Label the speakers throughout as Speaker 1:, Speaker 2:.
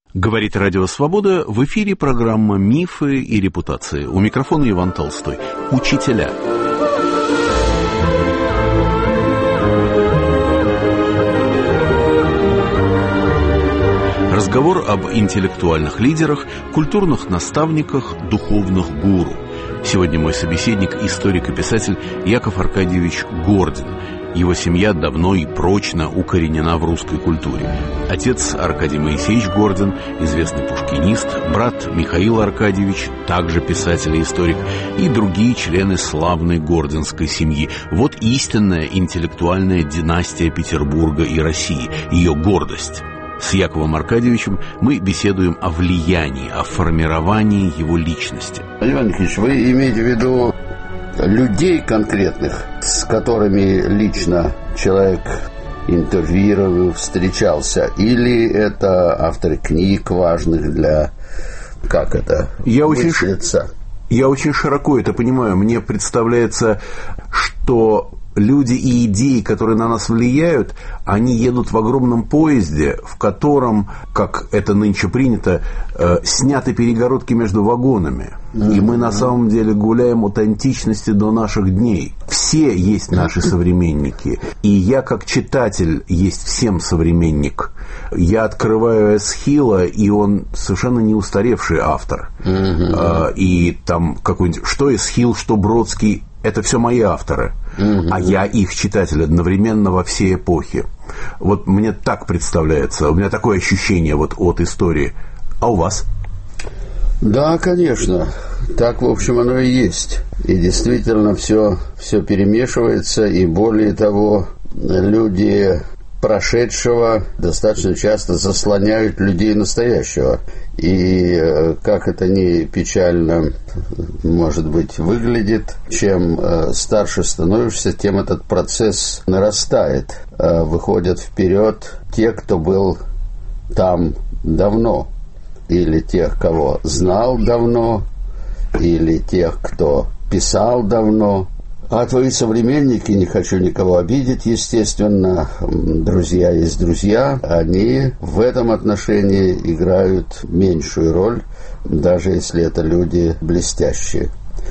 Speaker 1: Говорит Радио Свобода, в эфире программа «Мифы и репутации». У микрофона Иван Толстой. Учителя. Разговор об интеллектуальных лидерах, культурных наставниках, духовных гуру. Сегодня мой собеседник – историк и писатель Яков Аркадьевич Гордин. Его семья давно и прочно укоренена в русской культуре. Отец Аркадий Моисеевич Гордин, известный пушкинист, брат Михаил Аркадьевич, также писатель и историк, и другие члены славной гординской семьи. Вот истинная интеллектуальная династия Петербурга и России, ее гордость. С Яковом Аркадьевичем мы беседуем о влиянии, о формировании его личности.
Speaker 2: Иван Никитич, вы имеете в виду людей конкретных, с которыми лично человек интервьюировал, встречался, или это авторы книг важных для, как это, мыслиться?
Speaker 1: Я очень широко это понимаю. Мне представляется, что люди и идеи, которые на нас влияют, они едут в огромном поезде, в котором, как это нынче принято, сняты перегородки между вагонами. И мы на самом деле гуляем от античности до наших дней. Все есть наши современники. И я, как читатель, есть всем современник. Я открываю Эсхила, и он совершенно не устаревший автор. И там какой-нибудь, что Эсхил, что Бродский, это все мои авторы. А я их читатель одновременно во все эпохи. Вот мне так представляется, у меня такое ощущение вот от истории. А у вас?
Speaker 2: Да, конечно. Так, в общем, оно и есть. И действительно все перемешивается, и более того, люди прошедшего достаточно часто заслоняют людей настоящего. И как это ни печально, может быть, выглядит, чем старше становишься, тем этот процесс нарастает. Выходят вперед те, кто был там давно, или тех, кого знал давно, или тех, кто писал давно. А твои современники, не хочу никого обидеть, естественно, друзья есть друзья, они в этом отношении играют меньшую роль, даже если это люди блестящие.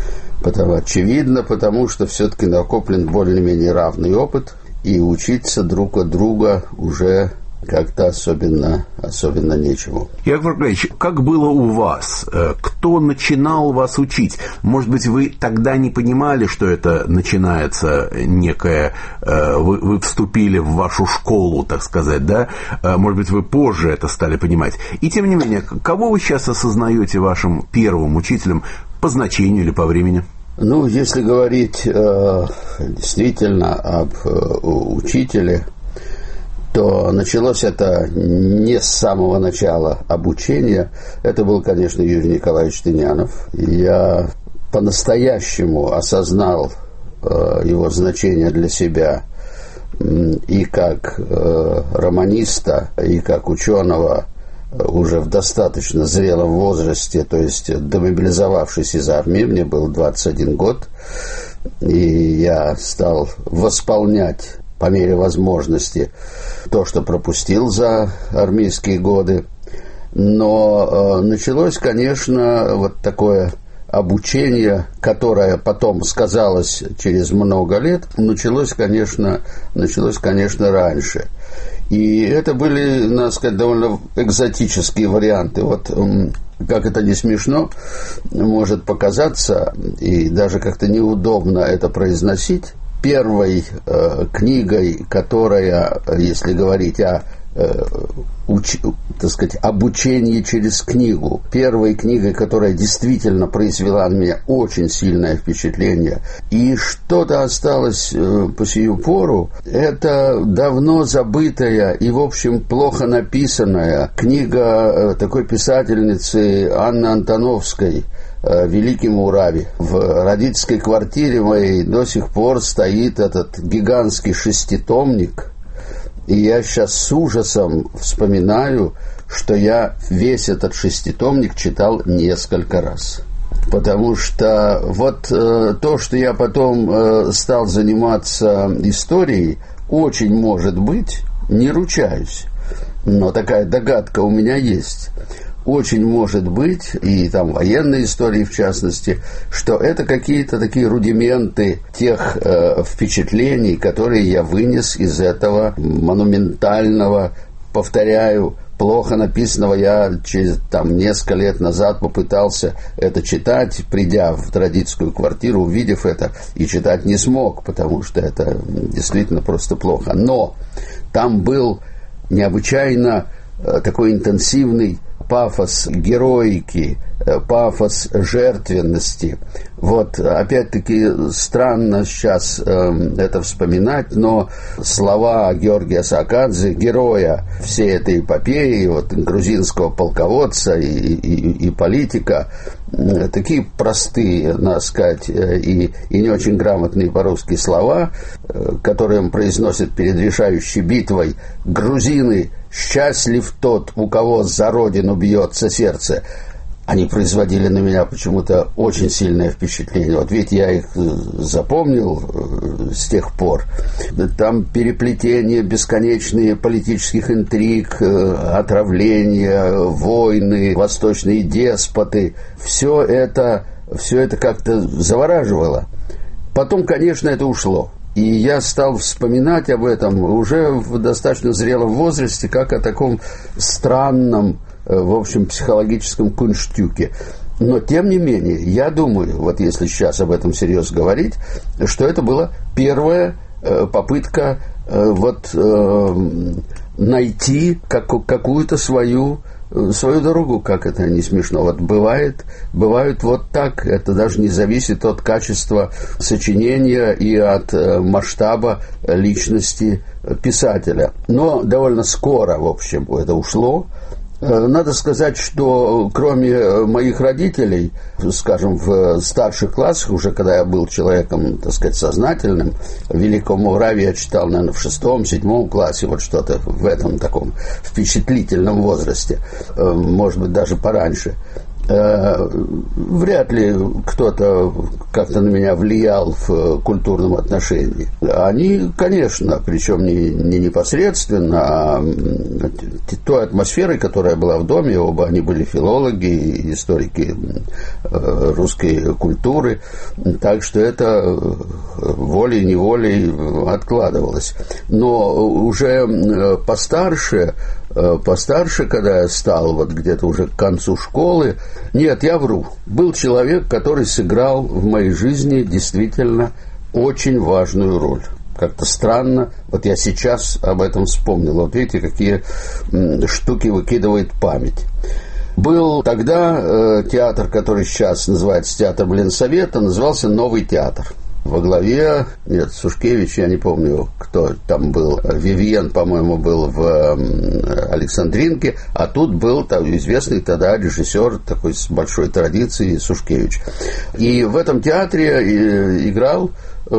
Speaker 2: Потому что все-таки накоплен более-менее равный опыт, и учиться друг от друга уже как-то особенно нечему.
Speaker 1: Яков Аркадьевич, как было у вас? Кто начинал вас учить? Может быть, вы тогда не понимали, что это начинается некое... Вы вступили в вашу школу, так сказать, да? Может быть, вы позже это стали понимать. И тем не менее, кого вы сейчас осознаете вашим первым учителем по значению или по времени?
Speaker 2: Ну, если говорить действительно об учителе, то началось это не с самого начала обучения. Это был, конечно, Юрий Николаевич Тынянов. Я по-настоящему осознал его значение для себя и как романиста, и как ученого уже в достаточно зрелом возрасте, то есть демобилизовавшись из армии, мне был 21 год, и я стал восполнять по мере возможности то, что пропустил за армейские годы. Но началось, конечно, вот такое обучение, которое потом сказалось через много лет, началось, конечно, раньше. И это были, надо сказать, довольно экзотические варианты. Вот, как это не смешно может показаться, и даже как-то неудобно это произносить, первой книгой, которая, если говорить о так сказать, обучении через книгу, первой книгой, которая действительно произвела на меня очень сильное впечатление, и что-то осталось по сию пору, это давно забытая и, в общем, плохо написанная книга такой писательницы Анны Антоновской «Великий Муравий». В родительской квартире моей до сих пор стоит этот гигантский шеститомник, и я сейчас с ужасом вспоминаю, что я весь этот шеститомник читал несколько раз. Потому что вот то, что я потом стал заниматься историей, очень может быть, не ручаюсь, но такая догадка у меня есть. Очень может быть, и там военные истории в частности, что это какие-то такие рудименты тех впечатлений, которые я вынес из этого монументального, повторяю, плохо написанного. Я через несколько лет назад попытался это читать, придя в родительскую квартиру, увидев это, и читать не смог, потому что это действительно просто плохо. Но там был необычайно такой интенсивный пафос героики, пафос жертвенности. Вот, опять-таки, странно сейчас это вспоминать, но слова Георгия Саакадзе, героя всей этой эпопеи, вот, грузинского полководца и политика, такие простые, надо сказать, и не очень грамотные по-русски слова, которые он произносит перед решающей битвой: «Грузины, счастлив тот, у кого за родину бьется сердце». Они производили на меня почему-то очень сильное впечатление. Вот ведь я их запомнил с тех пор. Там переплетение бесконечные политических интриг, отравления, войны, восточные деспоты. Все это как-то завораживало. Потом, конечно, это ушло. И я стал вспоминать об этом уже в достаточно зрелом возрасте, как о таком странном, в общем, психологическом кунштюке. Но, тем не менее, я думаю, вот если сейчас об этом серьезно говорить, что это была первая попытка найти какую-то свою дорогу, как это не смешно. Вот бывают вот так. Это даже не зависит от качества сочинения и от масштаба личности писателя. Но довольно скоро, в общем, это ушло. Надо сказать, что кроме моих родителей, скажем, в старших классах, уже когда я был человеком, так сказать, сознательным, Великого Муравия я читал, наверное, в 6-7 классе, вот что-то в этом таком впечатлительном возрасте, может быть, даже пораньше. Вряд ли кто-то как-то на меня влиял в культурном отношении. Они, конечно, причем не непосредственно, а той атмосферой, которая была в доме, оба они были филологи, историки русской культуры, так что это волей-неволей откладывалось. Но уже постарше, когда я стал вот где-то уже к концу школы, нет, я вру, был человек, который сыграл в моей жизни действительно очень важную роль. Как-то странно, вот я сейчас об этом вспомнил. Вот видите, какие штуки выкидывает память. Был тогда театр, который сейчас называется театр Ленсовета, назывался «Новый театр». Во главе, Сушкевич, я не помню, кто там был, Вивьен, по-моему, был в Александринке, а тут был известный тогда режиссер такой с большой традицией Сушкевич. И в этом театре играл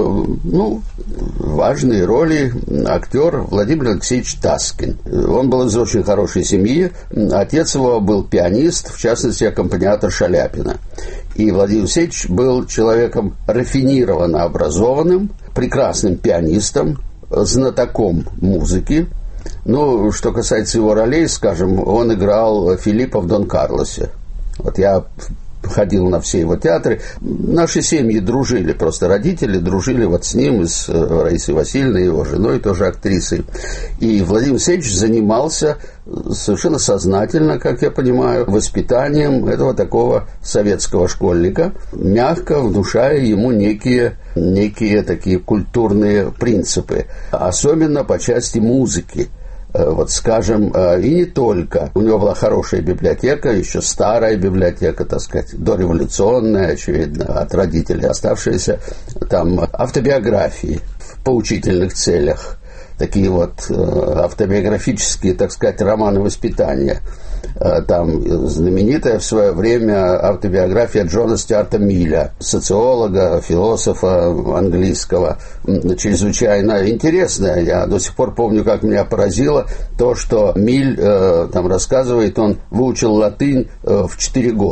Speaker 2: важные роли актер Владимир Алексеевич Таскин. Он был из очень хорошей семьи. Отец его был пианист, в частности, аккомпаниатор Шаляпина. И Владимир Алексеевич был человеком рафинированно образованным, прекрасным пианистом, знатоком музыки. Ну, что касается его ролей, скажем, он играл Филиппа в «Дон Карлосе». Вот я ходил на все его театры. Наши семьи дружили, просто родители дружили вот с ним, и с Раисой Васильевной, его женой, тоже актрисой. И Владимир Алексеевич занимался совершенно сознательно, как я понимаю, воспитанием этого такого советского школьника, мягко внушая ему некие такие культурные принципы, особенно по части музыки. Вот, скажем, и не только. У него была хорошая библиотека, еще старая библиотека, так сказать, дореволюционная, очевидно, от родителей оставшиеся. Там автобиографии в поучительных целях, такие вот автобиографические, так сказать, романы воспитания. Там знаменитая в свое время автобиография Джона Стюарта Милля, социолога, философа английского, чрезвычайно интересная. Я до сих пор помню, как меня поразило то, что Миль там рассказывает, он выучил латынь в 4 года.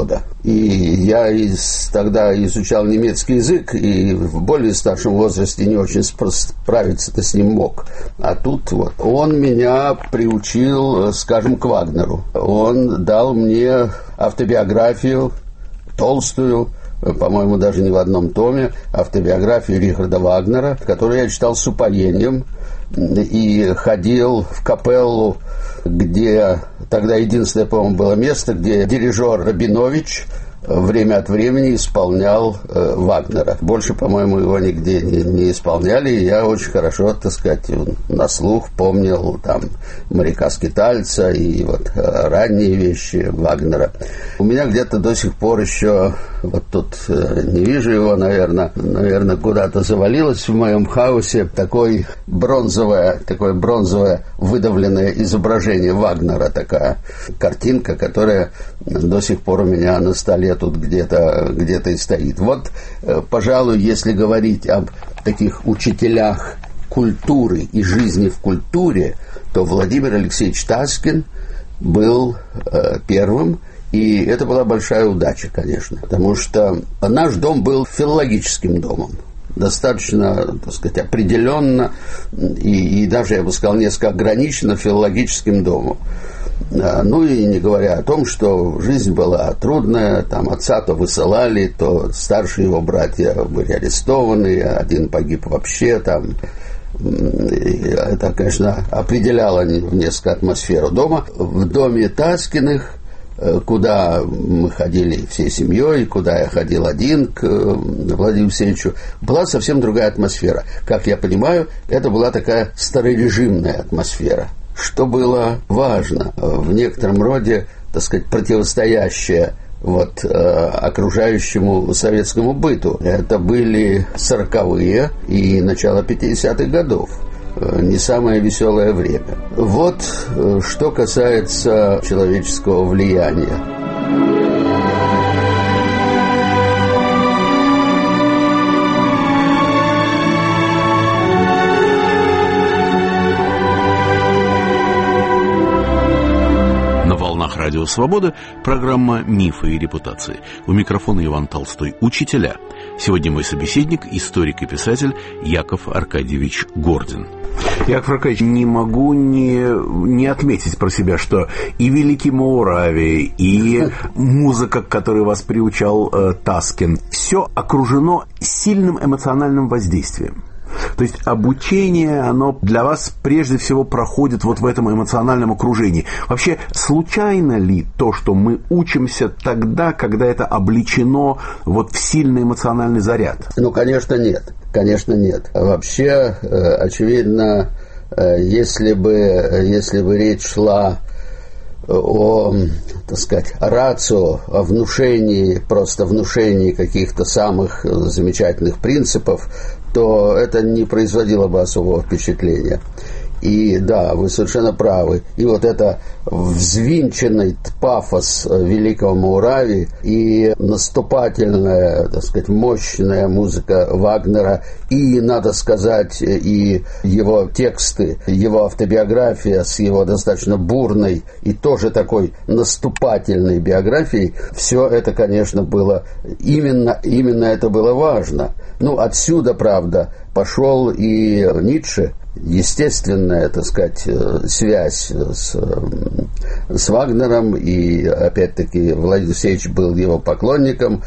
Speaker 2: И я тогда изучал немецкий язык, и в более старшем возрасте не очень справиться-то с ним мог. А тут вот он меня приучил, скажем, к Вагнеру. Он дал мне автобиографию толстую, по-моему, даже не в одном томе, автобиографию Рихарда Вагнера, которую я читал с упоением и ходил в капеллу, где тогда единственное, по-моему, было место, где дирижер Рабинович время от времени исполнял Вагнера. Больше, по-моему, его нигде не исполняли, и я очень хорошо, так сказать, на слух помнил там «Моряка-скитальца» и вот ранние вещи Вагнера. У меня где-то до сих пор еще, вот тут не вижу его, наверное, куда-то завалилось в моем хаосе такое бронзовое выдавленное изображение Вагнера, такая картинка, которая до сих пор у меня на столе тут где-то и стоит. Вот, пожалуй, если говорить об таких учителях культуры и жизни в культуре, то Владимир Алексеевич Таскин был первым, и это была большая удача, конечно, потому что наш дом был филологическим домом, достаточно, так сказать, определенно и даже, я бы сказал, несколько ограниченно филологическим домом. Ну и не говоря о том, что жизнь была трудная, там отца то высылали, то старшие его братья были арестованы, один погиб вообще там. Это, конечно, определяло несколько атмосферу дома. В доме Таскиных, куда мы ходили всей семьей, куда я ходил один к Владимиру Алексеевичу, была совсем другая атмосфера. Как я понимаю, это была такая старорежимная атмосфера, что было важно, в некотором роде, так сказать, противостоящее вот окружающему советскому быту. Это были 40-е и начало 50-х годов. Не самое веселое время. Вот что касается человеческого влияния.
Speaker 1: Радио «Свобода», программа «Мифы и репутации». У микрофона Иван Толстой. Учителя. Сегодня мой собеседник, историк и писатель Яков Аркадьевич Гордин. Яков Аркадьевич, не могу не отметить про себя, что и «Великий Моуравий», и музыка, к которой вас приучал Таскин, все окружено сильным эмоциональным воздействием. То есть обучение, оно для вас прежде всего проходит вот в этом эмоциональном окружении. Вообще, случайно ли то, что мы учимся тогда, когда это облечено вот в сильный эмоциональный заряд?
Speaker 2: Ну, конечно, нет. Конечно, нет. Вообще, очевидно, если бы речь шла о, так сказать, рацио, о внушении, просто внушении каких-то самых замечательных принципов, то это не производило бы особого впечатления. И да, вы совершенно правы. И вот это взвинченный пафос Великого Моуравии и наступательная, так сказать, мощная музыка Вагнера, и, надо сказать, и его тексты, его автобиография с его достаточно бурной и тоже такой наступательной биографией, все это, конечно, было, именно это было важно. Ну, отсюда, правда, пошел и Ницше. Естественная, так сказать, связь с Вагнером, и, опять-таки, Владимир Алексеевич был его поклонником.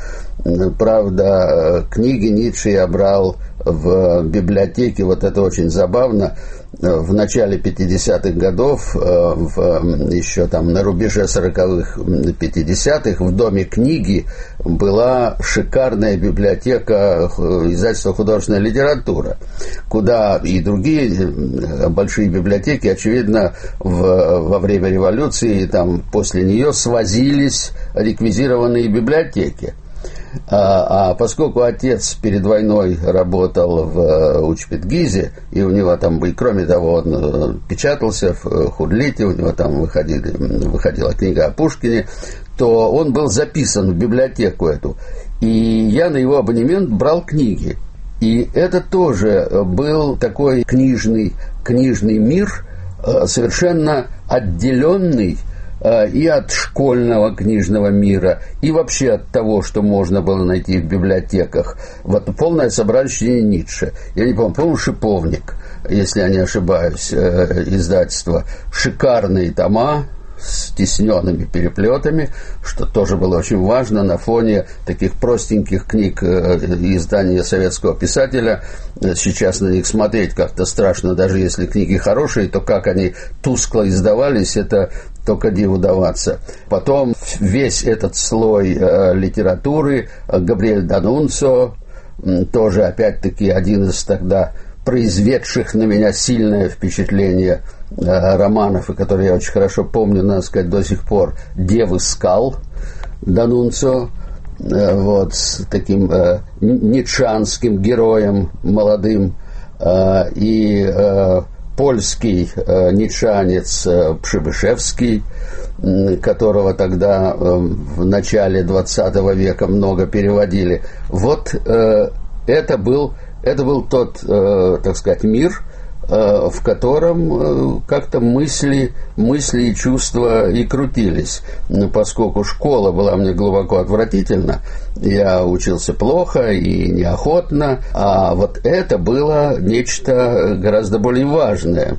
Speaker 2: Правда, книги Ницше я брал в библиотеке, вот это очень забавно, в начале 50-х годов, еще там на рубеже 40-х, 50-х, в Доме книги была шикарная библиотека издательства «Художественная литература», куда и другие большие библиотеки, очевидно, во время революции, там, после нее свозились реквизированные библиотеки. А поскольку отец перед войной работал в Учпетгизе, и у него там, и кроме того, он печатался в Худлите, у него там выходила книга о Пушкине, то он был записан в библиотеку эту. И я на его абонемент брал книги. И это тоже был такой книжный мир, совершенно отделенный и от школьного книжного мира, и вообще от того, что можно было найти в библиотеках. Вот полное собрание Ницше. Я не помню, по-моему, «Шиповник», если я не ошибаюсь, издательство. Шикарные тома с тисненными переплетами, что тоже было очень важно на фоне таких простеньких книг издания советского писателя. Сейчас на них смотреть как-то страшно, даже если книги хорошие, то как они тускло издавались, это только диву даваться. Потом весь этот слой литературы, Габриэль Данунцио, тоже опять-таки один из тогда произведших на меня сильное впечатление романов, и которые я очень хорошо помню, надо сказать, до сих пор, «Девы скал» Данунцио, вот, с таким ницшанским героем молодым, и польский ницшанец Пшибышевский, которого тогда в начале 20 века много переводили. Вот это был тот, так сказать, мир, в котором как-то мысли и чувства и крутились. Но поскольку школа была мне глубоко отвратительна, я учился плохо и неохотно, а вот это было нечто гораздо более важное.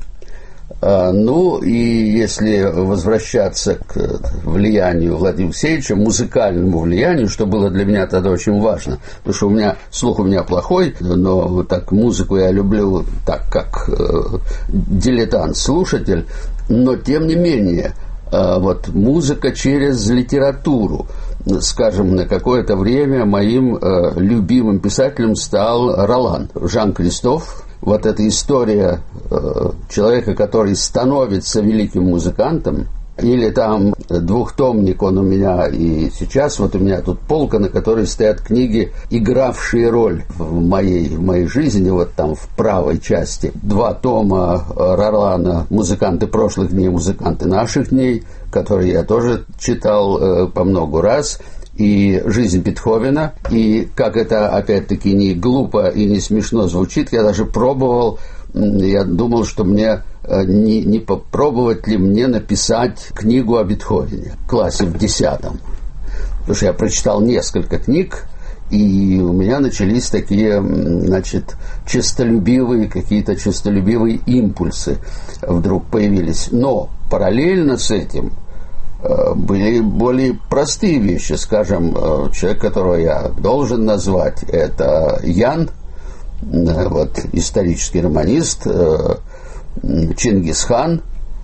Speaker 2: Ну, и если возвращаться к влиянию Владимира Алексеевича, музыкальному влиянию, что было для меня тогда очень важно, потому что слух у меня плохой, но так музыку я люблю так, как дилетант-слушатель, но тем не менее, вот музыка через литературу. Скажем, на какое-то время моим любимым писателем стал Ролан, Жан Кристоф. Вот эта история человека, который становится великим музыкантом, или там двухтомник, он у меня и сейчас, вот у меня тут полка, на которой стоят книги, игравшие роль в моей жизни, вот там в правой части. 2 тома Ролана «Музыканты прошлых дней, музыканты наших дней», которые я тоже читал по много раз, и «Жизнь Бетховена». И как это, опять-таки, не глупо и не смешно звучит, я даже пробовал, я думал, что мне не попробовать ли мне написать книгу о Бетховене в классе в 10-м. Потому что я прочитал несколько книг, и у меня начались такие, значит, какие-то честолюбивые импульсы вдруг появились. Но параллельно с этим были более простые вещи. Скажем, человек, которого я должен назвать, это Ян, вот, исторический романист, Чингисхан,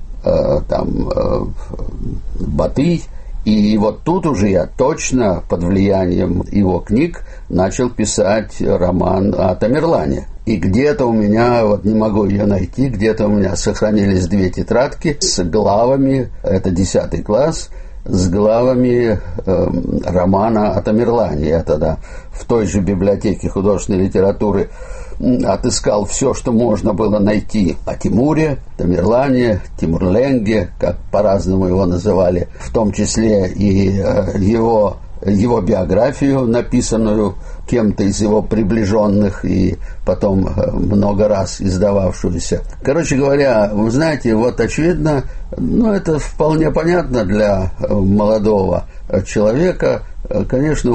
Speaker 2: там, Батый. И вот тут уже я точно под влиянием его книг начал писать роман о Тамерлане. И где-то у меня, вот не могу ее найти, где-то у меня сохранились 2 тетрадки с главами, это 10 класс, с главами романа о Тамерлане. Я тогда в той же библиотеке художественной литературы отыскал все, что можно было найти о Тимуре, Тамерлане, Тимурленге, как по-разному его называли, в том числе и его биографию, написанную кем-то из его приближенных и потом много раз издававшуюся. Короче говоря, вы знаете, вот очевидно, это вполне понятно для молодого человека, конечно,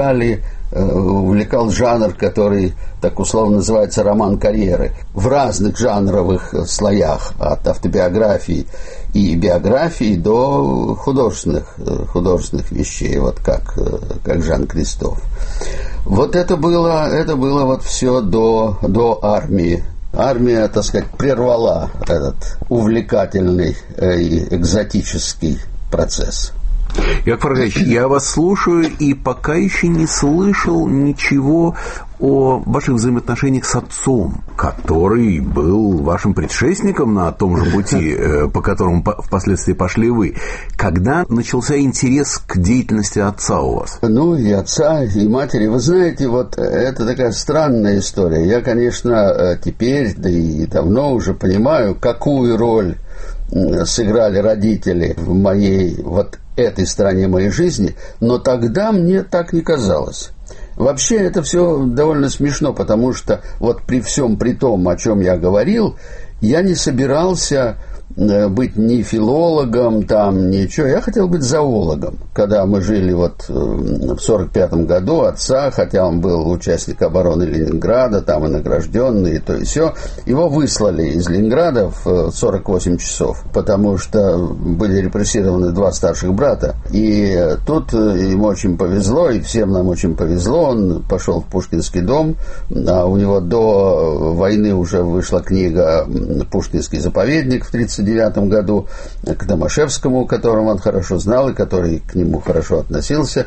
Speaker 2: увлекал жанр, который так условно называется роман карьеры, в разных жанровых слоях, от автобиографии и биографии до художественных вещей, вот как Жан Кристоф. Вот это было вот все до армии. Армия, так сказать, прервала этот увлекательный и экзотический процесс.
Speaker 1: Яков Аркадьевич, я вас слушаю и пока еще не слышал ничего о ваших взаимоотношениях с отцом, который был вашим предшественником на том же пути, по которому впоследствии пошли вы. Когда начался интерес к деятельности отца у вас?
Speaker 2: И отца, и матери. Вы знаете, вот это такая странная история. Я, конечно, теперь, да и давно уже понимаю, какую роль сыграли родители в моей вот этой стороне моей жизни, но тогда мне так не казалось. Вообще это все довольно смешно, потому что вот при всем при том, о чем я говорил, я не собирался быть ни филологом, там, ничего. Я хотел быть зоологом. Когда мы жили вот в 1945 году, отца, хотя он был участник обороны Ленинграда, там и награжденный, и то и сё, его выслали из Ленинграда в 48 часов, потому что были репрессированы 2 старших брата. И тут ему очень повезло, и всем нам очень повезло. Он пошел в Пушкинский дом, а у него до войны уже вышла книга «Пушкинский заповедник» в 1939 году к Домашевскому, которого он хорошо знал и который к нему хорошо относился.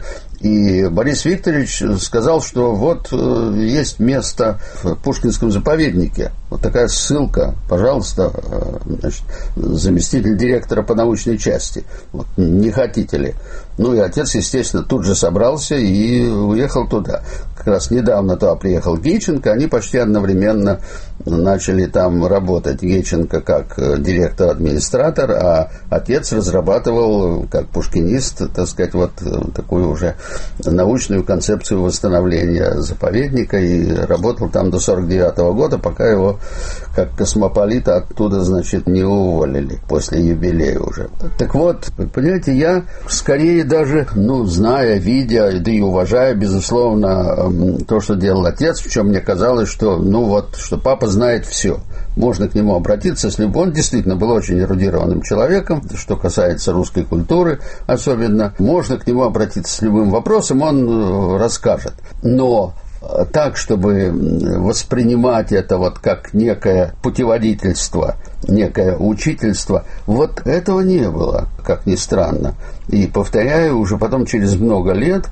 Speaker 2: И Борис Викторович сказал, что вот есть место в Пушкинском заповеднике. Вот такая ссылка, пожалуйста, значит, заместитель директора по научной части. Вот, не хотите ли? Ну и отец, естественно, тут же собрался и уехал туда. Как раз недавно туда приехал Гейченко, они почти одновременно начали там работать. Гейченко как директор-администратор, а отец разрабатывал, как пушкинист, так сказать, вот такую уже научную концепцию восстановления заповедника, и работал там до 1949 года, пока его как космополита оттуда, значит, не уволили после юбилея уже. Так вот, понимаете, я скорее даже, зная, видя, да и уважая, безусловно, то, что делал отец, в чем мне казалось, что, что папа знает все. Можно к нему обратиться, если бы он действительно был очень эрудированным человеком, что касается русской культуры особенно. Можно к нему обратиться с любым вопросом, он расскажет. Но так, чтобы воспринимать это вот как некое путеводительство, некое учительство, вот этого не было, как ни странно. И, повторяю, уже потом через много лет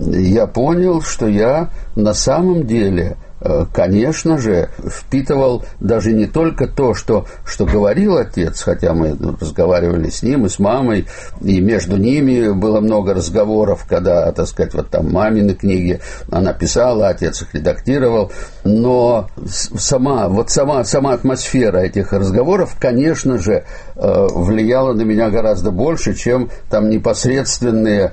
Speaker 2: я понял, что я на самом деле, конечно же, впитывал даже не только то, что говорил отец, хотя мы разговаривали с ним и с мамой, и между ними было много разговоров, когда, так сказать, вот там мамины книги она писала, отец их редактировал, но сама атмосфера этих разговоров, конечно же, влияла на меня гораздо больше, чем там непосредственные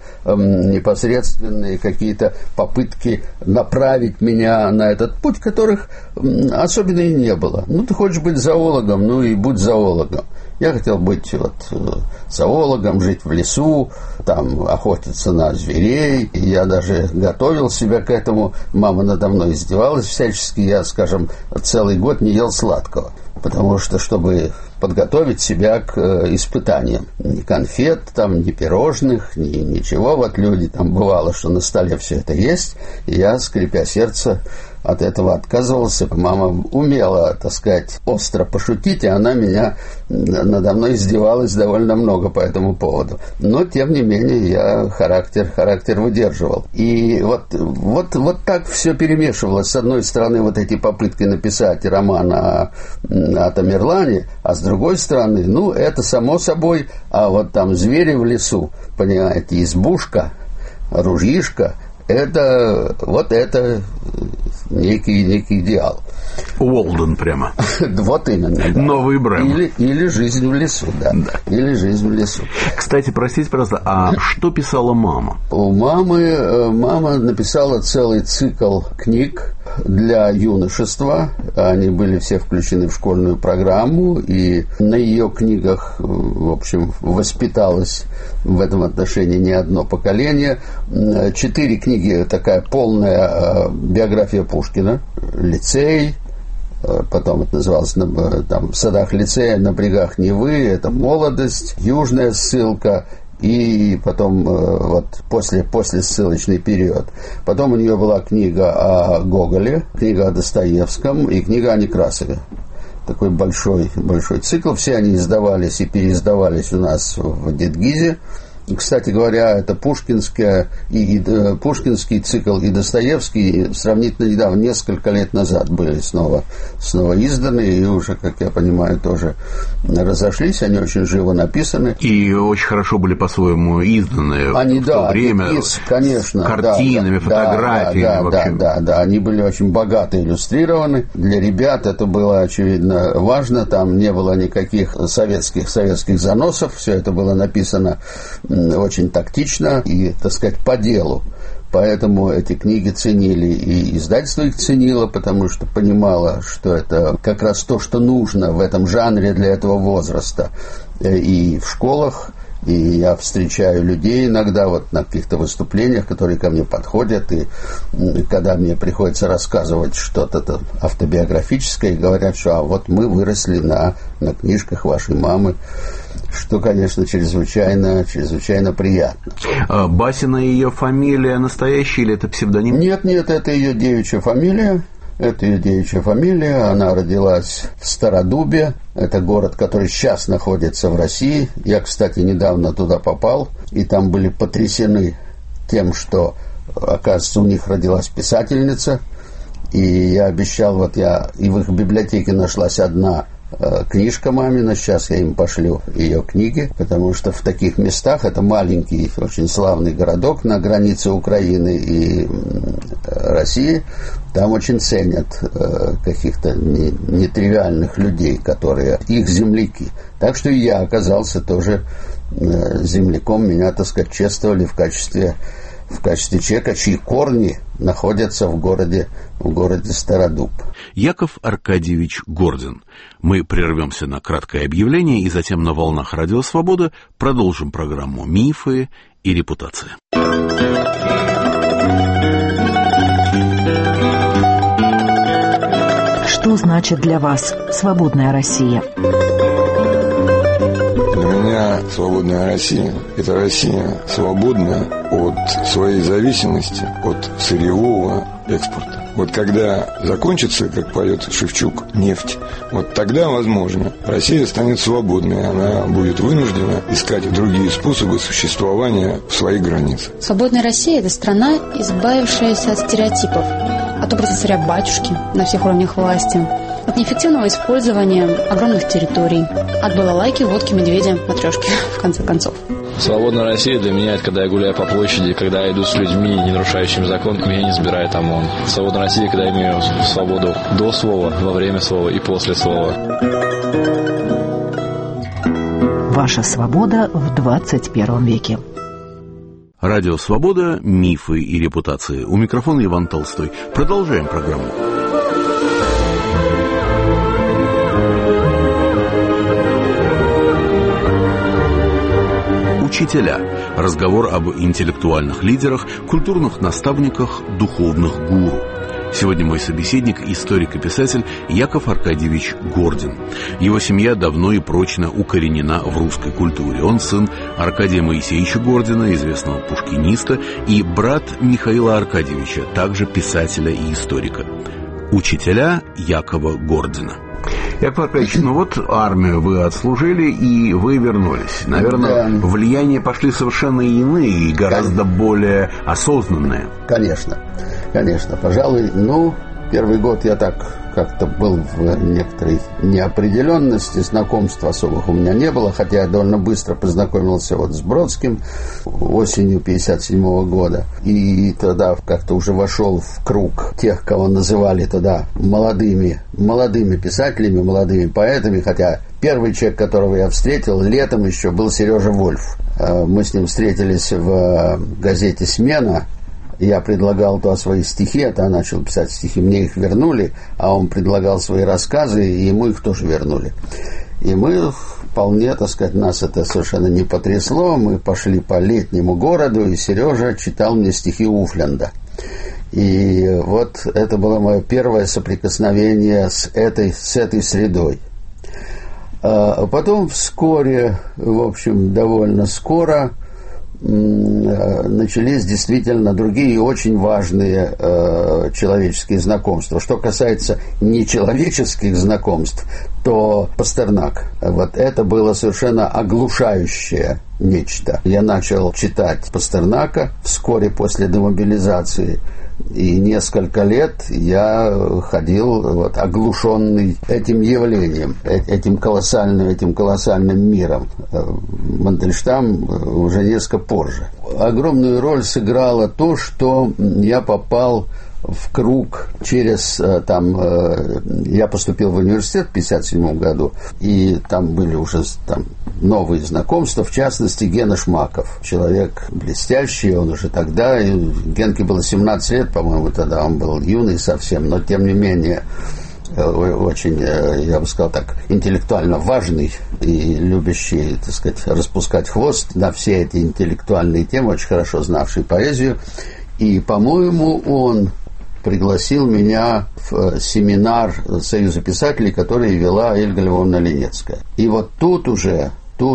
Speaker 2: какие-то попытки направить меня на этот путь, которых особенно и не было. Ты хочешь быть зоологом, и будь зоологом. Я хотел быть зоологом, жить в лесу, там охотиться на зверей. Я даже готовил себя к этому. Мама надо мной издевалась всячески. Я, скажем, целый год не ел сладкого, потому что, чтобы подготовить себя к испытаниям. Ни конфет, ни пирожных, ничего. Вот люди, там бывало, что на столе все это есть. И я, скрипя сердце, от этого отказывался. Мама умела, так сказать, остро пошутить, и она надо мной издевалась довольно много по этому поводу. Но, тем не менее, я характер выдерживал. И вот так все перемешивалось. С одной стороны, вот эти попытки написать роман о Тамерлане, а с другой стороны, это само собой, а вот там звери в лесу, понимаете, избушка, ружьишко, это некий идеал.
Speaker 1: Уолден прямо.
Speaker 2: Вот именно. Да.
Speaker 1: Новый Брэм.
Speaker 2: Или жизнь в лесу, да. Или жизнь в лесу.
Speaker 1: Кстати, простите, пожалуйста, а что писала мама?
Speaker 2: У мама написала целый цикл книг для юношества. Они были все включены в школьную программу, и на ее книгах, в общем, воспиталось в этом отношении не одно поколение. 4 книги, такая полная биография Пушкина, лицей, потом это называлось в садах лицея, на брегах Невы, это молодость, южная ссылка, и потом после ссылочный период. Потом у нее была книга о Гоголе, книга о Достоевском и книга о Некрасове. Такой большой цикл. Все они издавались и переиздавались у нас в Дедгизе. Кстати говоря, это пушкинский цикл и Достоевский сравнительно недавно, несколько лет назад, были снова изданы, и уже, как я понимаю, тоже разошлись. Они очень живо написаны.
Speaker 1: И очень хорошо были по-своему изданы в то время.
Speaker 2: Конечно.
Speaker 1: С картинами, фотографиями.
Speaker 2: Да. Они были очень богато иллюстрированы. Для ребят это было, очевидно, важно. Там не было никаких советских заносов. Все это было написано очень тактично и, так сказать, по делу. Поэтому эти книги ценили, и издательство их ценило, потому что понимало, что это как раз то, что нужно в этом жанре для этого возраста. И в школах, и я встречаю людей иногда вот на каких-то выступлениях, которые ко мне подходят, и когда мне приходится рассказывать что-то там автобиографическое, и говорят, что вот мы выросли на книжках вашей мамы, что, конечно, чрезвычайно приятно.
Speaker 1: Басина ее фамилия настоящая или это псевдоним?
Speaker 2: Нет, это ее девичья фамилия. Это ее девичья фамилия. Она родилась в Стародубе. Это город, который сейчас находится в России. Я, кстати, недавно туда попал, и там были потрясены тем, что, оказывается, у них родилась писательница. И я обещал, и в их библиотеке нашлась одна книжка мамина, сейчас я им пошлю ее книги, потому что в таких местах, это маленький, очень славный городок на границе Украины и России, там очень ценят каких-то нетривиальных людей, которые их земляки. Так что и я оказался тоже земляком, меня, так сказать, чествовали в качестве человека, чьи корни находятся в городе Стародуб.
Speaker 1: Яков Аркадьевич Гордин. Мы прервемся на краткое объявление и затем на волнах Радио Свобода продолжим программу «Мифы и репутация».
Speaker 3: Что значит для вас свободная Россия?
Speaker 4: Для меня свободная Россия – это Россия свободная от своей зависимости от сырьевого экспорта. Вот когда закончится, как поет Шевчук, нефть, вот тогда, возможно, Россия станет свободной, она будет вынуждена искать другие способы существования в своих границах.
Speaker 5: Свободная Россия – это страна, избавившаяся от стереотипов, от образа царя-батюшки на всех уровнях власти, от неэффективного использования огромных территорий, от балалайки, водки, медведя, матрешки, в конце концов.
Speaker 6: Свободная Россия для меня – это когда я гуляю по площади, когда я иду с людьми, не нарушающими закон, меня не сбирает ОМОН. Свободная Россия, когда я имею свободу до слова, во время слова и после слова.
Speaker 3: Ваша свобода в 21 веке.
Speaker 1: Радио «Свобода», мифы и репутации. У микрофона Иван Толстой. Продолжаем программу. Учителя. Разговор об интеллектуальных лидерах, культурных наставниках, духовных гуру. Сегодня мой собеседник – историк и писатель Яков Аркадьевич Гордин. Его семья давно и прочно укоренена в русской культуре. Он сын Аркадия Моисеевича Гордина, известного пушкиниста, и брат Михаила Аркадьевича, также писателя и историка. Учителя Якова Гордина. Яков Аркадьевич, армию вы отслужили, и вы вернулись. Наверное, да. Влияния пошли совершенно иные и гораздо более осознанные.
Speaker 2: Конечно. Пожалуй, первый год я так как-то был в некоторой неопределенности, знакомств особых у меня не было, хотя я довольно быстро познакомился с Бродским осенью 1957 года. И тогда как-то уже вошел в круг тех, кого называли тогда молодыми писателями, молодыми поэтами, хотя первый человек, которого я встретил летом еще, был Сережа Вольф. Мы с ним встретились в газете «Смена». Я предлагал туда свои стихи, я начал писать стихи, мне их вернули, а он предлагал свои рассказы, и ему их тоже вернули. И мы вполне, нас это совершенно не потрясло, мы пошли по летнему городу, и Сережа читал мне стихи Уфленда. И это было мое первое соприкосновение с этой средой. А потом вскоре, довольно скоро, начались действительно другие очень важные человеческие знакомства. Что касается нечеловеческих знакомств, то Пастернак. Это было совершенно оглушающее нечто. Я начал читать Пастернака вскоре после демобилизации. И несколько лет я ходил оглушенный этим явлением, этим колоссальным миром. Мандельштам уже несколько позже. Огромную роль сыграло то, что я попал в круг я поступил в университет в 1957 году, и там были уже новые знакомства, в частности, Гена Шмаков. Человек блестящий, он уже тогда, Генке было 17 лет, по-моему, тогда он был юный совсем, но тем не менее очень, я бы сказал так, интеллектуально важный и любящий, так сказать, распускать хвост на все эти интеллектуальные темы, очень хорошо знавший поэзию. И, по-моему, он пригласил меня в семинар Союза писателей, который вела Эльга Львовна Ленецкая. И вот тут уже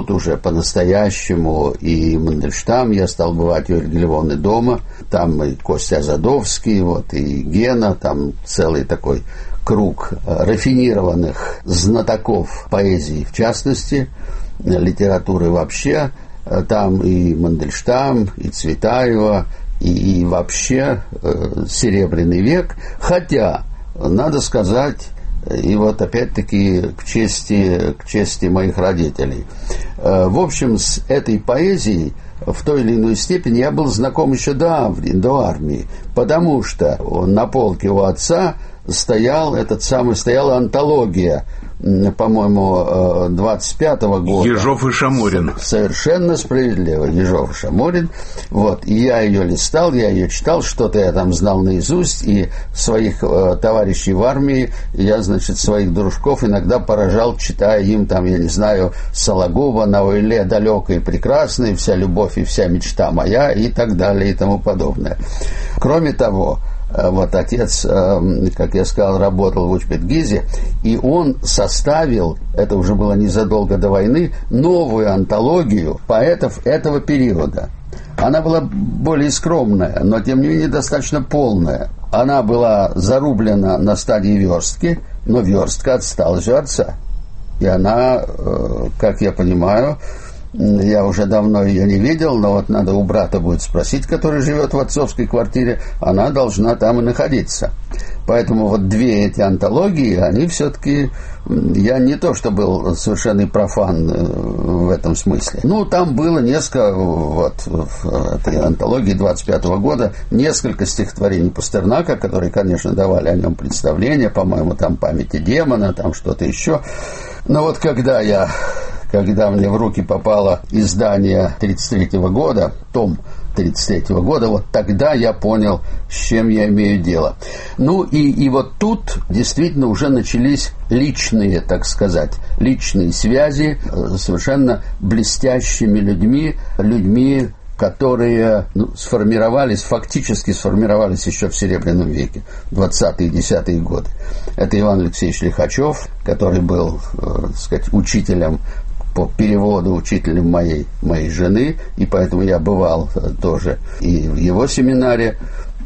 Speaker 2: по-настоящему и Мандельштам, я стал бывать у Ольги Львовны дома, там и Костя Задовский, вот, и Гена, там целый такой круг рафинированных знатоков поэзии, в частности, литературы вообще, там и Мандельштам, и Цветаева, и вообще Серебряный век, хотя, надо сказать, и вот опять-таки к чести моих родителей. В общем, с этой поэзией в той или иной степени я был знаком еще до армии, потому что на полке у отца стояла антология, по-моему, 25-го года.
Speaker 1: Ежов и Шаморин.
Speaker 2: Совершенно справедливо. Ежов и Шаморин. Вот. И я ее листал, я ее читал, что-то я там знал наизусть, и своих товарищей в армии, я, значит, своих дружков иногда поражал, читая им там, я не знаю, Сологуба, «На ойле далекой и прекрасной», «Вся любовь и вся мечта моя» и так далее и тому подобное. Кроме того, вот отец, как я сказал, работал в Учбет-Гизе, и он составил, это уже было незадолго до войны, новую антологию поэтов этого периода. Она была более скромная, но тем не менее достаточно полная. Она была зарублена на стадии верстки, но верстка отсталась у отца. И она, как я понимаю, я уже давно ее не видел, но вот надо у брата будет спросить, который живет в отцовской квартире, она должна там и находиться. Поэтому вот две эти антологии, они все-таки... Я не то, что был совершенный профан в этом смысле. Ну, там было несколько, вот, в этой антологии 25-го года, несколько стихотворений Пастернака, которые, конечно, давали о нем представление, по-моему, там «Памяти демона», там что-то еще. Но вот когда мне в руки попало издание 1933 года, том 1933 года, вот тогда я понял, с чем я имею дело. Ну и вот тут действительно уже начались личные, так сказать, личные связи с совершенно блестящими людьми, которые фактически сформировались еще в Серебряном веке, 20-е и 10-е годы. Это Иван Алексеевич Лихачев, который был, так сказать, учителем по переводу, учителем моей жены, и поэтому я бывал тоже и в его семинаре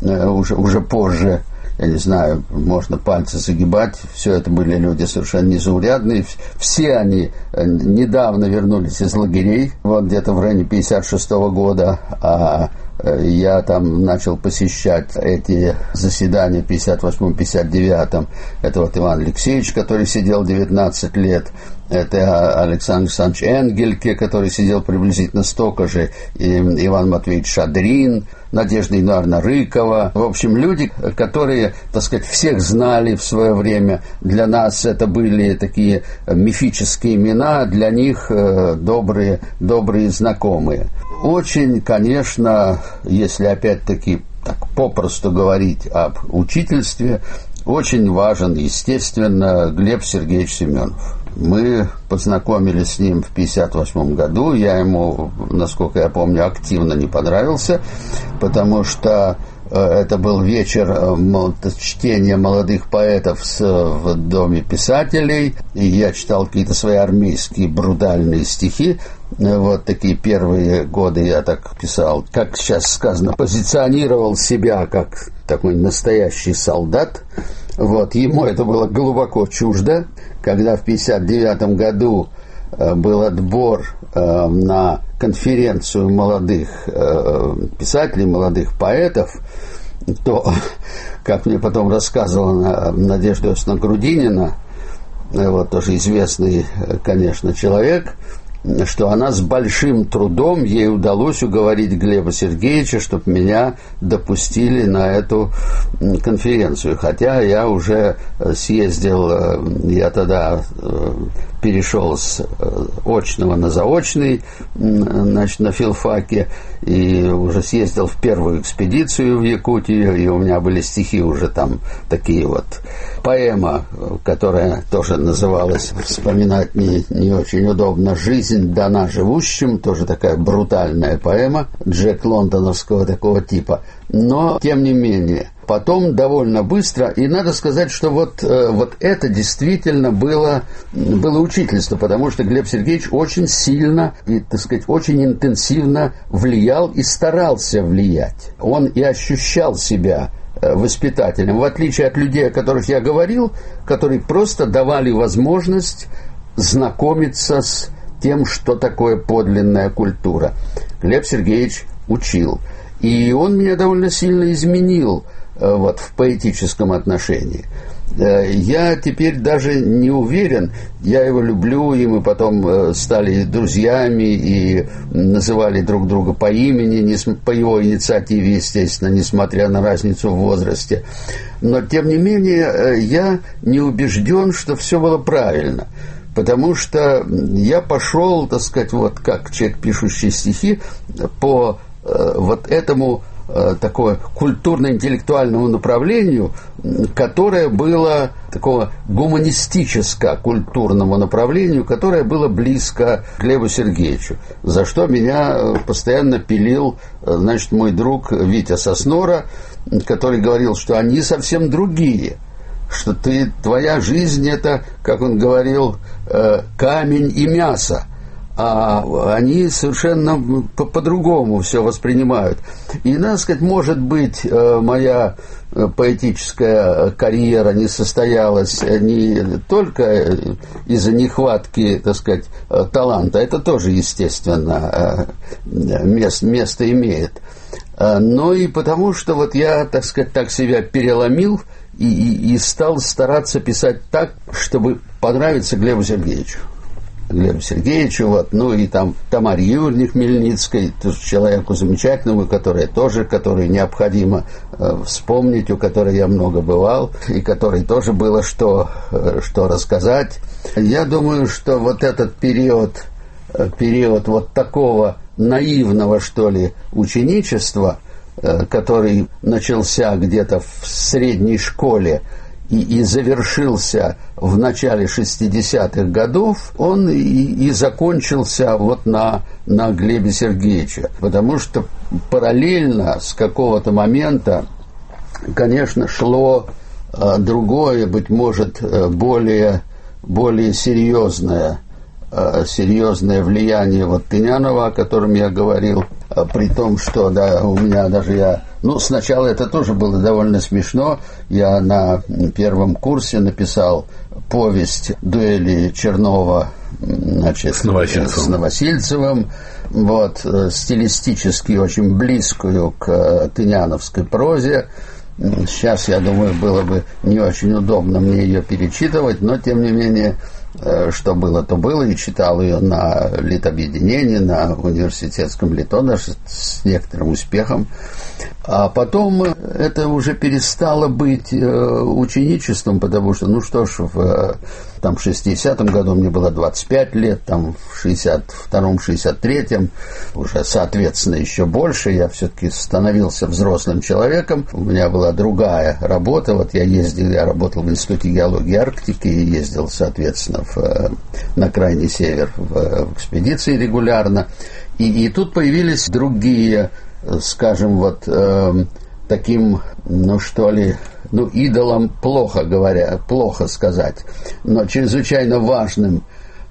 Speaker 2: уже позже. Я не знаю, можно пальцы загибать, все это были люди совершенно незаурядные, все они недавно вернулись из лагерей, вот где-то в районе 56-го года, а я там начал посещать эти заседания в 58-м, 59-м. Это вот Иван Алексеевич, который сидел 19 лет, это Александр Александрович Энгельке, который сидел приблизительно столько же, и Иван Матвеевич Шадрин, Надежда Ивановна Рыкова. В общем, люди, которые, так сказать, всех знали в свое время. Для нас это были такие мифические имена, для них добрые знакомые. Очень, конечно, если опять-таки так попросту говорить об учительстве, очень важен, естественно, Глеб Сергеевич Семенов. Мы познакомились с ним в 1958 году. Я ему, насколько я помню, активно не понравился, потому что это был вечер чтения молодых поэтов в Доме писателей, и я читал какие-то свои армейские брутальные стихи. Вот такие первые годы я так писал, как сейчас сказано, позиционировал себя как такой настоящий солдат. Вот, ему это было глубоко чуждо. Когда в 1959 году был отбор на конференцию молодых писателей, молодых поэтов, то, как мне потом рассказывала Надежда Иосифовна Грудинина, вот тоже известный, конечно, человек, что она с большим трудом, ей удалось уговорить Глеба Сергеевича, чтобы меня допустили на эту конференцию. Хотя я уже съездил, я тогда перешел с очного на заочный, значит, на филфаке, и уже съездил в первую экспедицию в Якутию, и у меня были стихи уже там такие вот. Поэма, которая тоже называлась, вспоминать не очень удобно, «Жизнь дана живущим», тоже такая брутальная поэма Джек Лондоновского такого типа. Но, тем не менее, потом довольно быстро, и надо сказать, что вот это действительно было учительство, потому что Глеб Сергеевич очень сильно и, так сказать, очень интенсивно влиял и старался влиять. Он и ощущал себя воспитателем, в отличие от людей, о которых я говорил, которые просто давали возможность знакомиться с тем, что такое подлинная культура. Глеб Сергеевич учил. И он меня довольно сильно изменил вот, в поэтическом отношении. Я теперь даже не уверен, я его люблю, и мы потом стали друзьями и называли друг друга по имени, по его инициативе, естественно, несмотря на разницу в возрасте. Но, тем не менее, я не убежден, что все было правильно. Потому что я пошел, так сказать, вот как человек, пишущий стихи, по вот этому такое культурно-интеллектуальному направлению, которое было такого гуманистическо-культурному направлению, которое было близко к Глебу Сергеевичу, за что меня постоянно пилил, значит, мой друг Витя Соснора, который говорил, что они совсем другие, что твоя жизнь — это, как он говорил, камень и мясо, а они совершенно по-другому все воспринимают. И, надо сказать, может быть, моя поэтическая карьера не состоялась не только из-за нехватки, так сказать, таланта, это тоже, естественно, место имеет, но и потому, что вот я, так сказать, так себя переломил и стал стараться писать так, чтобы понравиться Глебу Сергеевичу. Вот, ну и там Тамаре Юрьевне Хмельницкой, человеку замечательному, который необходимо вспомнить, у которой я много бывал, и которой тоже было что рассказать. Я думаю, что вот этот период вот такого наивного, что ли, ученичества, который начался где-то в средней школе и завершился в начале 60-х годов, он и закончился вот на Глебе Сергеевиче. Потому что параллельно с какого-то момента, конечно, шло другое, быть может, более серьезное влияние вот Тынянова, о котором я говорил, при том, что да, у меня даже сначала это тоже было довольно смешно. Я на первом курсе написал повесть «Дуэли Чернова», значит, с Новосильцевым, вот, стилистически очень близкую к тыняновской прозе. Сейчас, я думаю, было бы не очень удобно мне ее перечитывать, но, тем не менее, что было, то было, и читал ее на Литобъединении, на университетском Лито, даже с некоторым успехом. А потом это уже перестало быть ученичеством, потому что, в 60-м году мне было 25 лет, там в 62-м, 63-м уже, соответственно, еще больше. Я все-таки становился взрослым человеком. У меня была другая работа. Вот я работал в Институте геологии и Арктики и ездил, соответственно, на крайний север в экспедиции регулярно. И тут появились другие, скажем, вот таким, идолом плохо сказать, но чрезвычайно важным,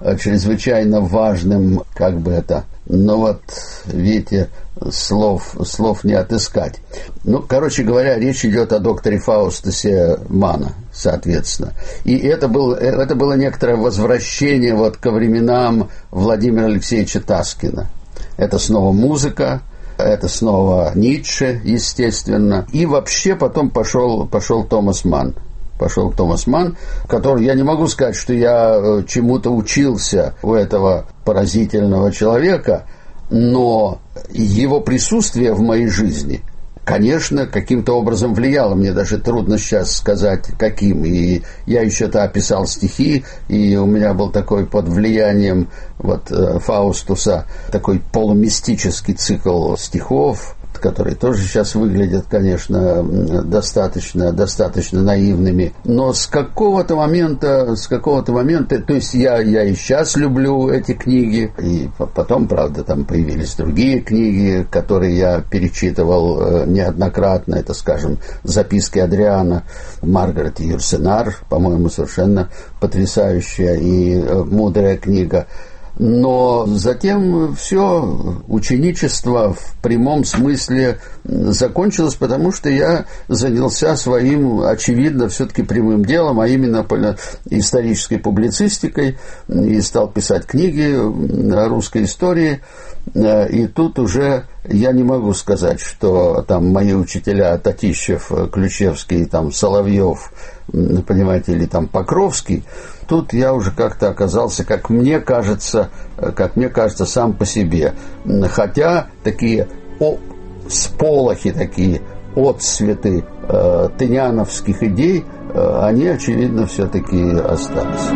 Speaker 2: видите, слов не отыскать. Короче говоря, речь идет о докторе Фаустусе Манна, соответственно. И это было некоторое возвращение вот ко временам Владимира Алексеевича Таскина. Это снова музыка, это снова Ницше, естественно. И вообще потом пошел Томас Манн. Который, я не могу сказать, что я чему-то учился у этого поразительного человека, но его присутствие в моей жизни, конечно, каким-то образом влияло. Мне даже трудно сейчас сказать, каким. И я еще-то описал стихи, и у меня был такой под влиянием Фаустуса такой полумистический цикл стихов, которые тоже сейчас выглядят, конечно, достаточно наивными. Но с какого-то момента, то есть я и сейчас люблю эти книги, и потом, правда, там появились другие книги, которые я перечитывал неоднократно. Это, скажем, «Записки Адриана» Маргарет Юрсенар, по-моему, совершенно потрясающая и мудрая книга. Но затем все ученичество в прямом смысле закончилось, потому что я занялся своим, очевидно, все-таки прямым делом, а именно исторической публицистикой, и стал писать книги о русской истории. И тут уже я не могу сказать, что там мои учителя Татищев, Ключевский, там Соловьев, понимаете, или там Покровский. Тут я уже как-то оказался, как мне кажется, сам по себе. Хотя такие сполохи, такие отцветы тыняновских идей, они, очевидно, все-таки остались.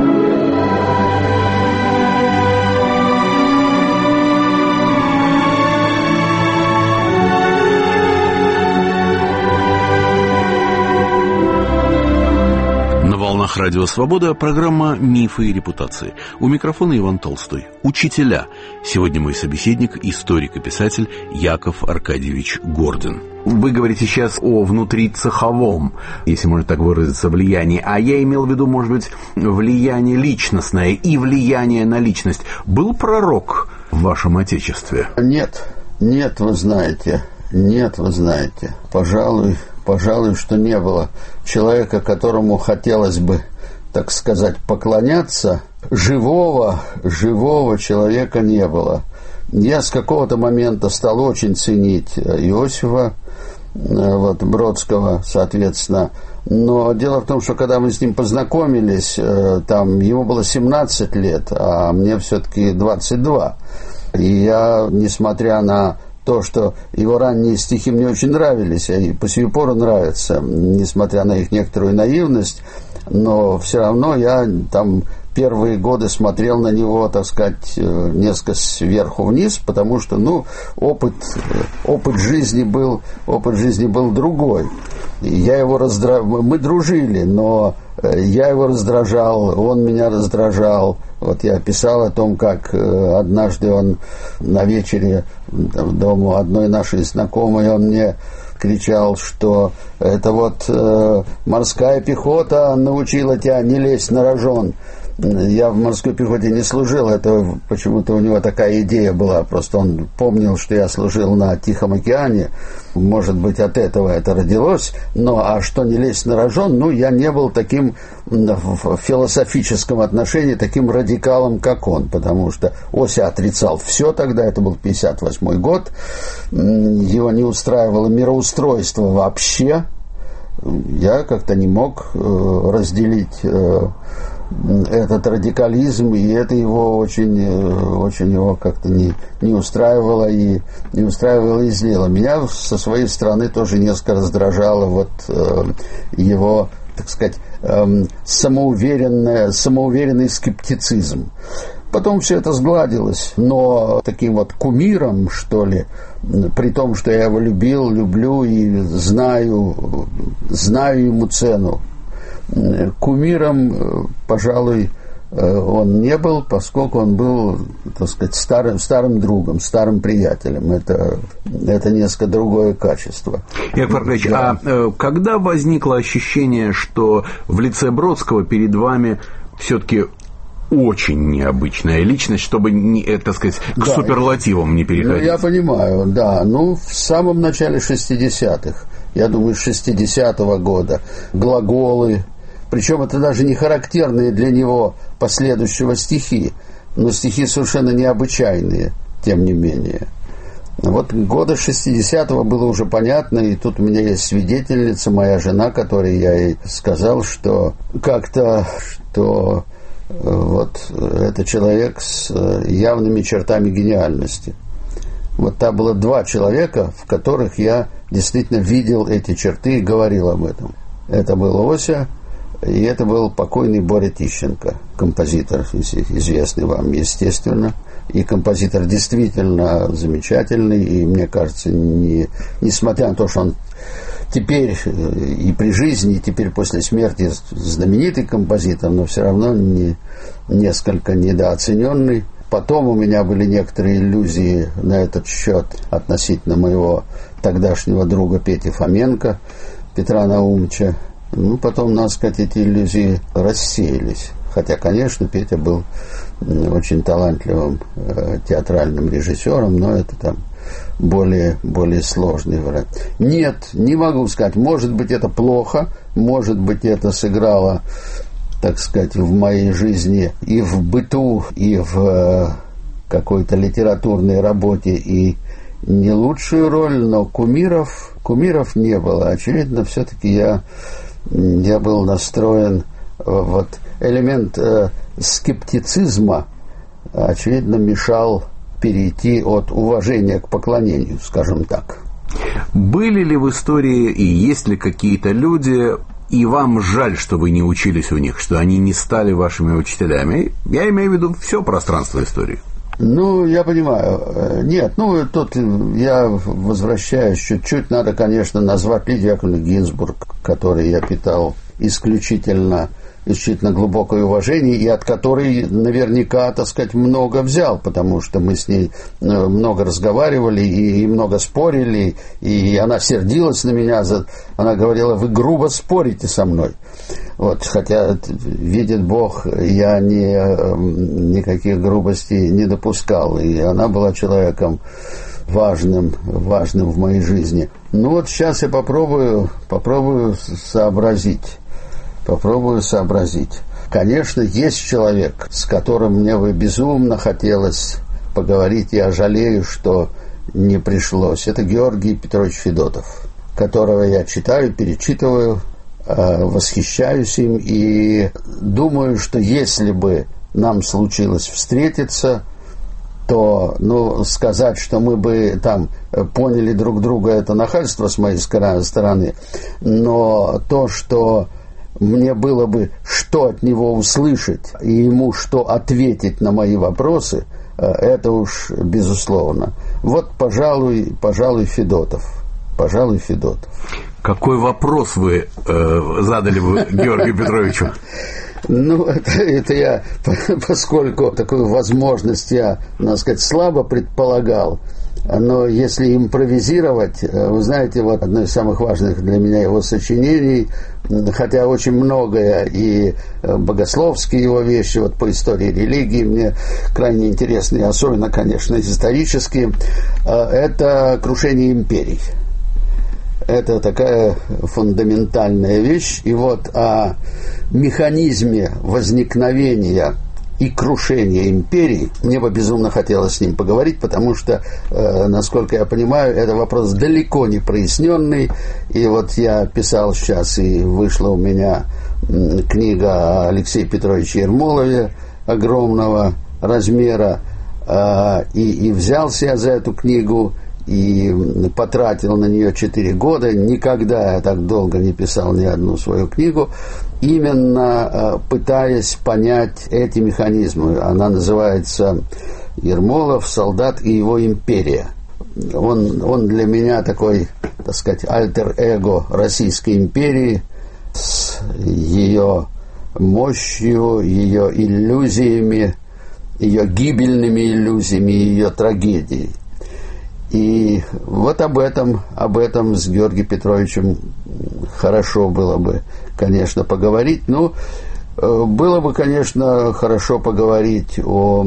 Speaker 1: Радио «Свобода», программа «Мифы и репутации». У микрофона Иван Толстой. Учителя. Сегодня мой собеседник, историк и писатель Яков Аркадьевич Гордин. Вы говорите сейчас о внутрицеховом, если можно так выразиться, влиянии. А я имел в виду, может быть, влияние личностное и влияние на личность. Был пророк в вашем отечестве?
Speaker 2: Нет, вы знаете. Пожалуй, что не было человека, которому хотелось бы, так сказать, поклоняться. Живого человека не было. Я с какого-то момента стал очень ценить Иосифа Бродского, соответственно. Но дело в том, что когда мы с ним познакомились, там ему было 17 лет, а мне все-таки 22. И я, несмотря на то, что его ранние стихи мне очень нравились, и по сию пору нравятся, несмотря на их некоторую наивность, но все равно я там первые годы смотрел на него, так сказать, несколько сверху вниз, потому что, опыт жизни был другой. Мы дружили, но я его раздражал, он меня раздражал. Я писал о том, как однажды он на вечере дома одной нашей знакомой, он мне кричал, что это морская пехота научила тебя не лезть на рожон. Я в морской пехоте не служил, это почему-то у него такая идея была, просто он помнил, что я служил на Тихом океане, может быть, от этого это родилось, а что не лезть на рожон, я не был таким в философическом отношении, таким радикалом, как он, потому что Ося отрицал все тогда, это был 58-й год, его не устраивало мироустройство вообще, я как-то не мог разделить этот радикализм, и это его очень его как-то не устраивало и злило. Меня со своей стороны тоже несколько раздражало его, так сказать, самоуверенный скептицизм. Потом все это сгладилось, но таким кумиром, что ли, при том, что я его люблю и знаю ему цену, кумиром, пожалуй, он не был, поскольку он был, так сказать, старым другом, старым приятелем. Это несколько другое качество.
Speaker 1: Яков Аркадьевич, да. А когда возникло ощущение, что в лице Бродского перед вами все-таки очень необычная личность, чтобы, так сказать, к суперлативам не переходить?
Speaker 2: Я понимаю, да. В самом начале 60-х, я думаю, с 60-го года, глаголы, причем это даже не характерные для него последующего стихи, но стихи совершенно необычайные, тем не менее. Года 60-го было уже понятно, и тут у меня есть свидетельница, моя жена, которой я ей сказал, что это человек с явными чертами гениальности. Вот там было 2 человека, в которых я действительно видел эти черты и говорил об этом. Это был Ося, и это был покойный Боря Тищенко, композитор, известный вам, естественно. И композитор действительно замечательный, и мне кажется, несмотря на то, что он теперь и при жизни, и теперь после смерти знаменитый композитор, но все равно несколько недооцененный. Потом у меня были некоторые иллюзии на этот счет относительно моего тогдашнего друга Пети Фоменко, Петра Наумовича. Потом, надо сказать, эти иллюзии рассеялись. Хотя, конечно, Петя был очень талантливым театральным режиссером, но это там более сложный вариант. Нет, не могу сказать. Может быть, это плохо, может быть, это сыграло, так сказать, в моей жизни и в быту, и в какой-то литературной работе и не лучшую роль, но кумиров не было. Очевидно, все-таки я был настроен, вот элемент скептицизма, очевидно, мешал перейти от уважения к поклонению, скажем так.
Speaker 1: Были ли в истории и есть ли какие-то люди, и вам жаль, что вы не учились у них, что они не стали вашими учителями? Я имею в виду все пространство истории.
Speaker 2: Я понимаю. Нет, тут я возвращаюсь чуть-чуть. Надо, конечно, назвать Лидию Яковлевну Гинзбург, которой я питал исключительно глубокое уважение, и от которой наверняка, так сказать, много взял, потому что мы с ней много разговаривали и много спорили, и она сердилась на меня, она говорила: вы грубо спорите со мной. Вот, хотя, видит Бог, я никаких грубостей не допускал, и она была человеком важным в моей жизни. Сейчас я попробую сообразить. Конечно, есть человек, с которым мне бы безумно хотелось поговорить. Я жалею, что не пришлось. Это Георгий Петрович Федотов, которого я читаю, перечитываю, восхищаюсь им и думаю, что если бы нам случилось встретиться, то, сказать, что мы бы там поняли друг друга, это нахальство с моей стороны, но то, что мне было бы что от него услышать и ему что ответить на мои вопросы, это уж безусловно. Вот, пожалуй, Федотов.
Speaker 1: Какой вопрос вы задали бы Георгию Петровичу?
Speaker 2: Это я, поскольку такую возможность я, надо сказать, слабо предполагал, но если импровизировать, вы знаете, вот одно из самых важных для меня его сочинений, хотя очень многое, и богословские его вещи, вот по истории религии мне крайне интересны, особенно, конечно, исторические, это «Крушение империй». Это такая фундаментальная вещь. И вот о механизме возникновения и крушения империй мне бы безумно хотелось с ним поговорить, потому что, насколько я понимаю, это вопрос далеко не проясненный. И вот я писал сейчас, и вышла у меня книга о Алексее Петровиче Ермолове огромного размера, и взялся я за эту книгу и потратил на нее 4 года. Никогда я так долго не писал ни одну свою книгу, именно пытаясь понять эти механизмы. Она называется «Ермолов, солдат и его империя». Он для меня такой, так сказать, альтер-эго Российской империи с ее мощью, ее иллюзиями, ее гибельными иллюзиями, ее трагедией. И вот об этом с Георгием Петровичем хорошо было бы, конечно, поговорить. Было бы, конечно, хорошо поговорить о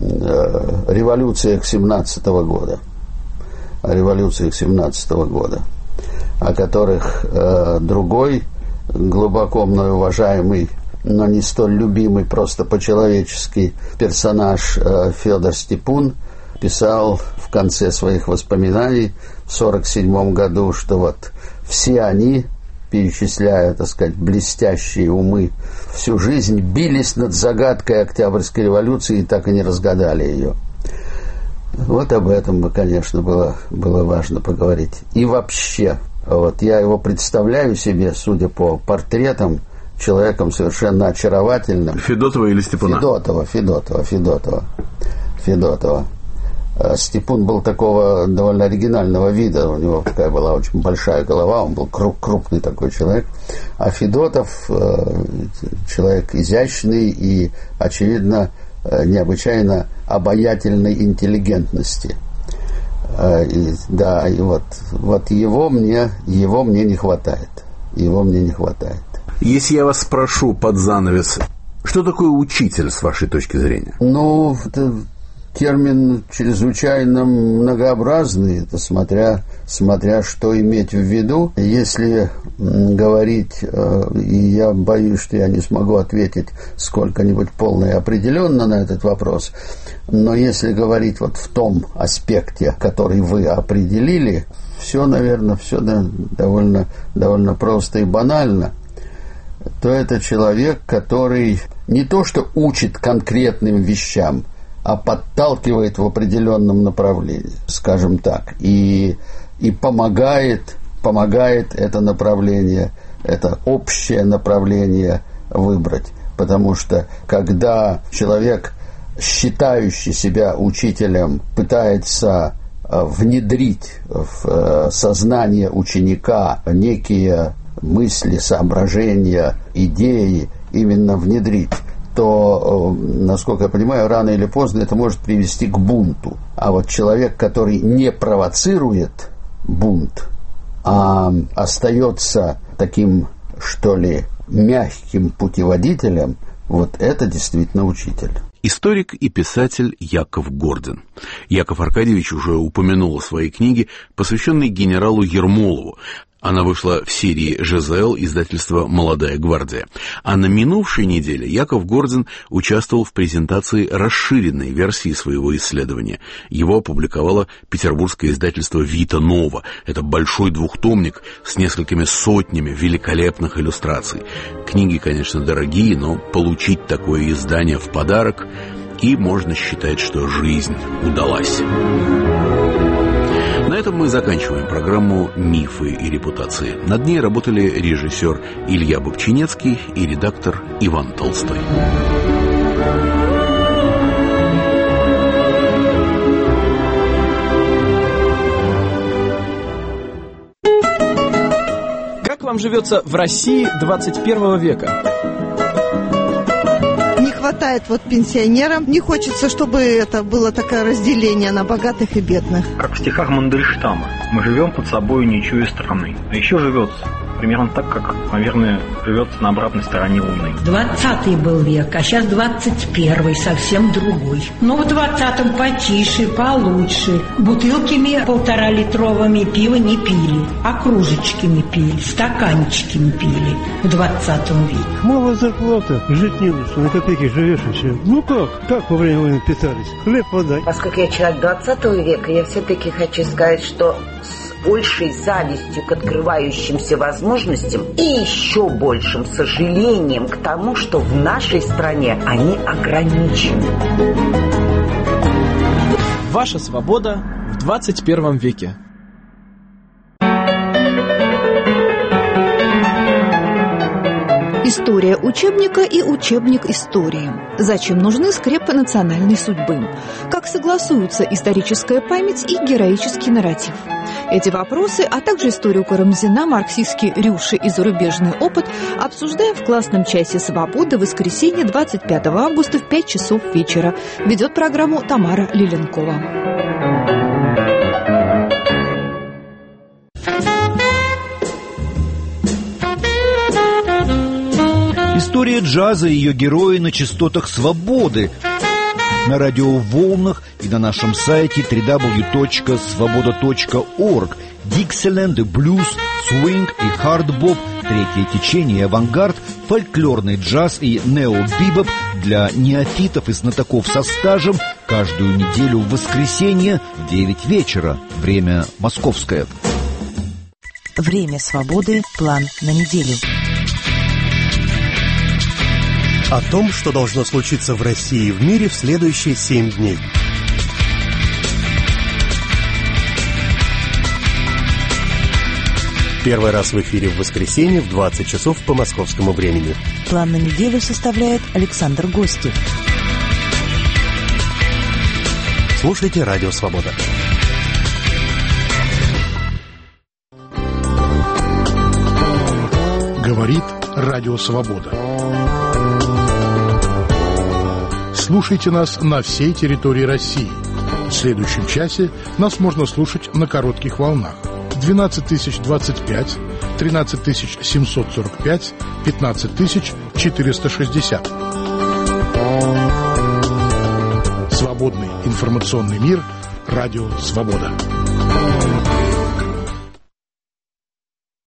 Speaker 2: революциях 17 года. О революциях 17 года, о которых другой, глубоко мной уважаемый, но не столь любимый просто по-человечески персонаж Федор Степун писал в конце своих воспоминаний в 1947 году, что вот все они, перечисляя, так сказать, блестящие умы, всю жизнь бились над загадкой Октябрьской революции и так и не разгадали ее. Вот об этом бы, конечно, было важно поговорить. И вообще, вот я его представляю себе, судя по портретам, человеком совершенно очаровательным.
Speaker 1: Федотова или Степуна?
Speaker 2: Федотова. Степун был такого довольно оригинального вида, у него такая была очень большая голова, он был крупный такой человек, а Федотов человек изящный и, очевидно, необычайно обаятельной интеллигентности. И вот его мне не хватает.
Speaker 1: Если я вас спрошу под занавес, что такое учитель с вашей точки зрения?
Speaker 2: Ну, это термин чрезвычайно многообразный, это смотря что иметь в виду. Если говорить, и я боюсь, что я не смогу ответить сколько-нибудь полно и определенно на этот вопрос, но если говорить вот в том аспекте, который вы определили, все, наверное, довольно просто и банально, то это человек, который не то что учит конкретным вещам, а подталкивает в определенном направлении, скажем так, и помогает это направление, это общее направление выбрать. Потому что когда человек, считающий себя учителем, пытается внедрить в сознание ученика некие мысли, соображения, идеи, именно внедрить, то, насколько я понимаю, рано или поздно это может привести к бунту. А вот человек, который не провоцирует бунт, а остается таким, что ли, мягким путеводителем, вот это действительно учитель.
Speaker 1: Историк и писатель Яков Гордин. Яков Аркадьевич уже упомянул о своей книге, посвященной генералу Ермолову. Она вышла в серии ЖЗЛ издательства «Молодая гвардия». А на минувшей неделе Яков Гордин участвовал в презентации расширенной версии своего исследования. Его опубликовало петербургское издательство «Вита Нова». Это большой двухтомник с несколькими сотнями великолепных иллюстраций. Книги, конечно, дорогие, но получить такое издание в подарок, и можно считать, что жизнь удалась. На этом мы заканчиваем программу «Мифы и репутации». Над ней работали режиссер Илья Бобчинецкий и редактор Иван Толстой.
Speaker 7: Как вам живется в России 21 века?
Speaker 8: Хватает пенсионерам. Не хочется, чтобы это было такое разделение на богатых и бедных.
Speaker 9: Как в стихах Мандельштама. Мы живем под собой, не чуя страны. А еще живется примерно так, как, наверное, живется на обратной стороне Луны.
Speaker 10: 20-й был век, а сейчас 21-й, совсем другой. Но в 20-м потише, получше. Бутылками 1,5-литровыми пива не пили, а кружечками пили, стаканчиками пили в 20 веке.
Speaker 11: Мало зарплата, жить не лучше, на копейки живешь и все. Ну как во время войны питались? Хлеб, вода.
Speaker 12: Поскольку я человек 20 века, я все-таки хочу сказать, что с большей завистью к открывающимся возможностям и еще большим сожалением к тому, что в нашей стране они ограничены.
Speaker 7: Ваша свобода в 21 веке.
Speaker 3: История учебника и учебник истории. Зачем нужны скрепы национальной судьбы? Как согласуются историческая память и героический нарратив? Эти вопросы, а также историю Карамзина, марксистский Рюши и зарубежный опыт обсуждаем в классном часе «Свободы» в воскресенье 25 августа в 5 часов вечера. Ведет программу Тамара Лиленкова.
Speaker 13: История джаза и ее герои на частотах «Свободы», на радиоволнах и на нашем сайте www.svoboda.org. Диксиленд, блюз, свинг и хардбоп, третье течение, авангард, фольклорный джаз и нео-бибоп для неофитов и знатоков со стажем каждую неделю в воскресенье в 9 вечера. Время московское.
Speaker 3: Время свободы. План на неделю.
Speaker 14: О том, что должно случиться в России и в мире в следующие 7 дней. Первый раз в эфире в воскресенье в 20 часов по московскому времени.
Speaker 15: План на неделю составляет Александр Гостев.
Speaker 14: Слушайте «Радио Свобода».
Speaker 16: Говорит Радио Свобода. Слушайте нас на всей территории России. В следующем часе нас можно слушать на коротких волнах. 12025, 13745, 15460. Свободный информационный мир. Радио Свобода.